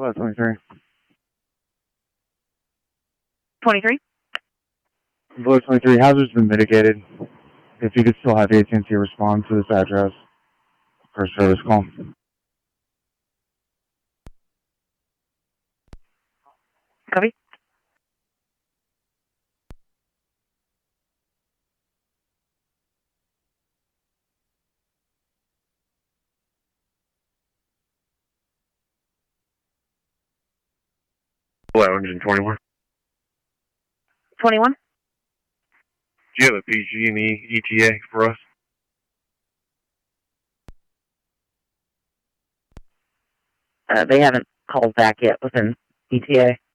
Flight 23. 23? Flight 23, hazard's been mitigated. If you could still have AT&T respond to this address for a service call. Copy. Flight 121. 21? Do you have a PG&E ETA for us? They haven't called back yet within ETA.